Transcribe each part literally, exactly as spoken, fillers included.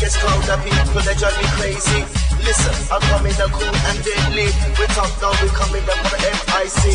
it's cold, the people they drive me crazy. Listen, I'm coming the cool and deadly. We're tough now, we're coming the for the M I C.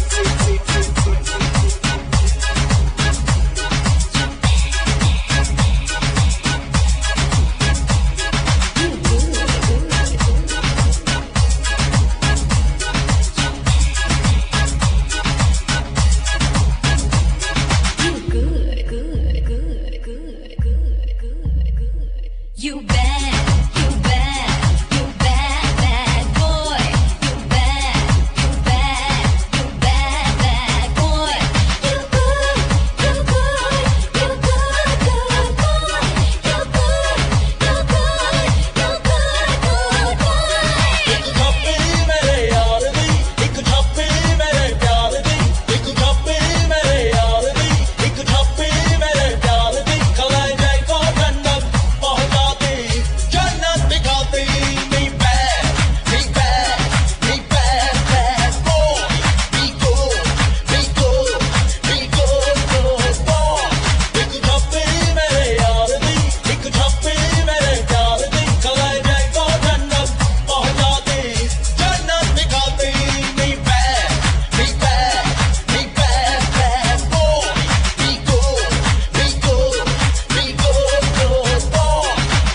You bad, you bad, you bad, bad boy. You bad, you bad, you bad, bad boy. You good, you good, you good, good boy. You good, you good, you good, good boy. एक छप्पी मेरे यार दी, एक छप्पी मेरे प्यार दी, एक छप्पी मेरे यार दी, एक छप्पी मेरे प्यार दी, खलाए जाए को ठंडक पहुंचाती, जन्नत दिखाती, me bad, me bad, me bad, bad boy, be good, be good, be good, good boy. एक छप्पी मेरे यार दी, एक छप्पी मेरे प्यार दी, खलाए जाए को ठंडक पहुंचाती, जन्नत दिखाती, me bad, me bad, me bad, bad boy, be good, be good, be good, good boy.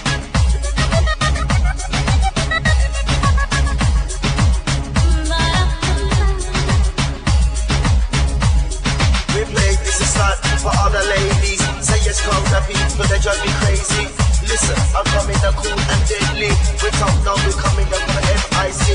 We play this is not for all the ladies. Say it's cold, the people they drive me crazy. Listen, I'm coming the cool and deadly. We're tough now, we're coming the for the M I C.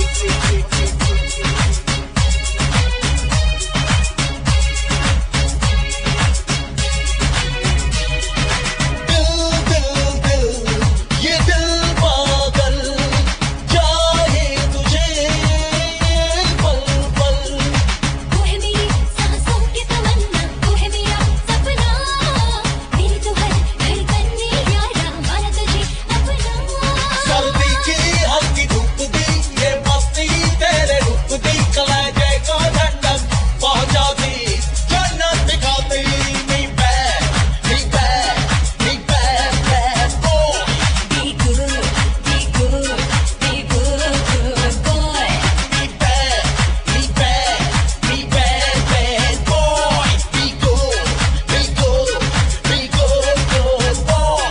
दिल दिल दिल ये दिल पागल चाहे तुझे पल पल तू है मेरी सांसों की तमन्ना, तू है मेरा सपना, मेरी तो हर धड़कन में यारा मारा तुझे अपना। सर्दी की हल्की धूप दी ये मस्ती तेरे रूप दी कलेजे को ठंडक पहुंचाती जन्नत दिखाती me bad me bad me bad bad boy Be good, be good, be good, good boy. me bad me bad me bad bad boy be good be good be good good boy.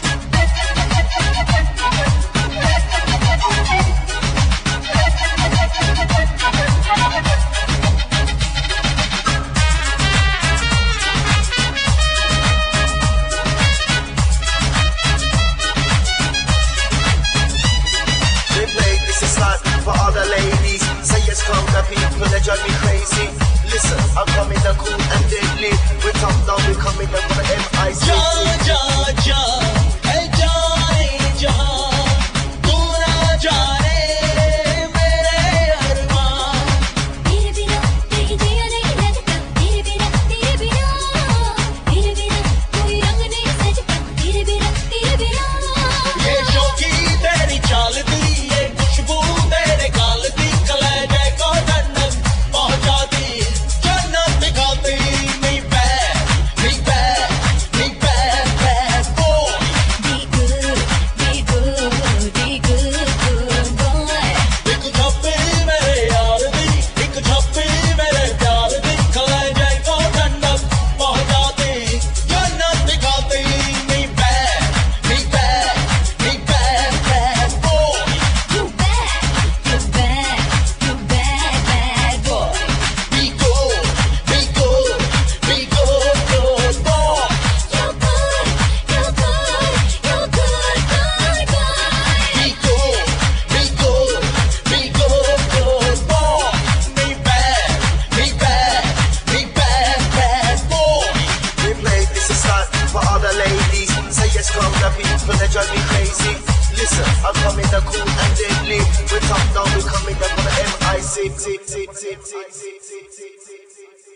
We play this is not for all the ladies. Say it's cold, the people they drive me crazy. Listen, I'm coming the cool and deadly. We're tough now, we're coming the for the M I C. जा जा जा ऐ जाने जहां तू ना जाने मेरे अरमान तेरे बिना कहीं जिया नहीं लगता, तेरे बिना तेरे बिना तेरे बिना कोई रंग नहीं सजता, तेरे बिना तेरे बिना। ये शौकी तेरी चाल दी ये खुशबू तेरे गाल दी कलेजे को ठंडक पहुंचाती जन्नत दिखाती me bad me bad me bad bad boy Be good, be good, be good, good boy. एक छप्पी मेरे यार दी एक छप्पी मेरे प्यार दी कलेजे को ठंडक पहुंचाती जन्नत दिखाती me bad me bad me bad bad boy You bad, you bad, you bad, bad boy. be good be good be good good boy You good, you good, you good, good boy. be good be good be good good boy me bad me bad me bad bad boy. We play this is not for all the ladies. Say it's cold, the people they drive me crazy. Listen, I'm coming the cool and deadly. We're tough now, we're coming the for the M I C.